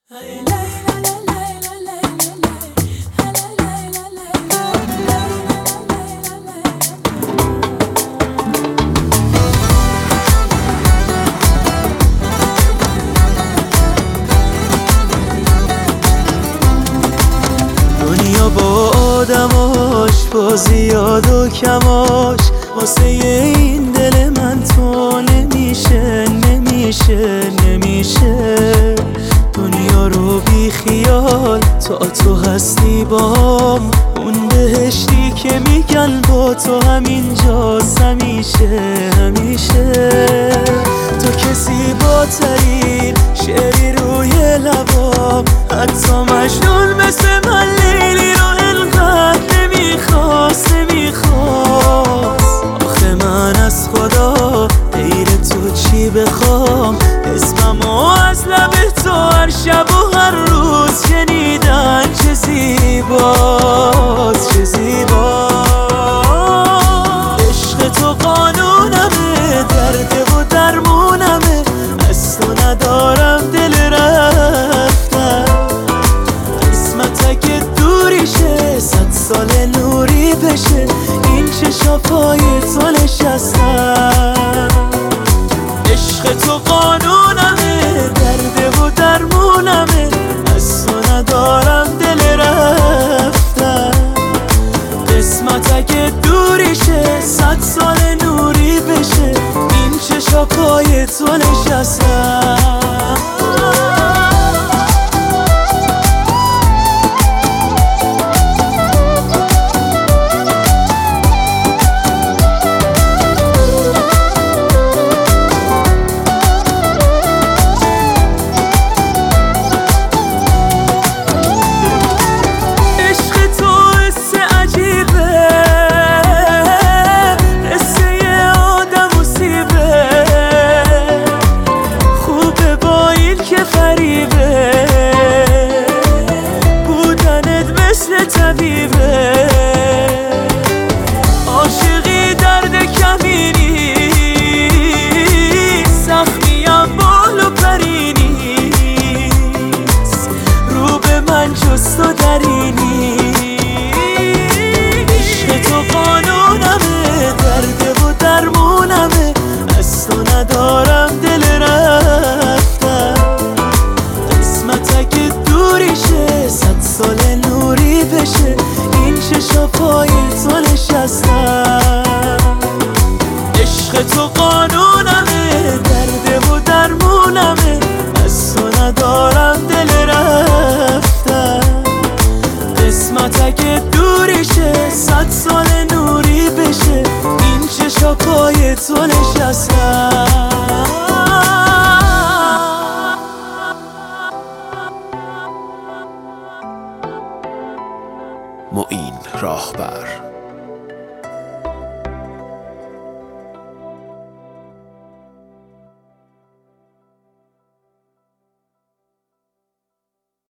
دنیا با آدماش، با زیاد و کماش، واسه این دل من تو نمیشه. دنیا رو بی خیال تو هستی بام، اون بهشتی که میگن با تو همینجاست همیشه. تو که زیباترین شعری روی لبام، حتی مجنون مثل من لیلی رو انقدر نمیخواست. آخه من از خدا غیر تو چی بخوام؟ اسممو از لب تو هر شب و هر روز شنیدن چه زیباست. عشق تو قانونمه، درد و درمونمه، از تو ندارم دل رفتن. قسمت اگه دوریشه، 100 سال نوری بشه، این چشا پای تو نشستن. عشق تو قانونمه، درد و درمونمه، از تو ندارم دل رفتن. قسمت اگه دوریشه، 100 سال نوری بشه، این چشا پای تو نشستن. طبیبه عاشقی درد کمینی، سختیم بال و پرینیست، رو به من جز تو درینی. عشق تو قانونمه، درد و درمونمه، از تو ندارم دل رفتن. قسمت اگه دوریشه، 100 سال نوری بشه، این چشا پای تو نشستن. عشق تو قانونمه، درد و درمونمه، از تو ندارم دل رفتن. قسمت اگه دوریشه، 100 سال نوری بشه، این چشا پای تو نشستن. معین راهبر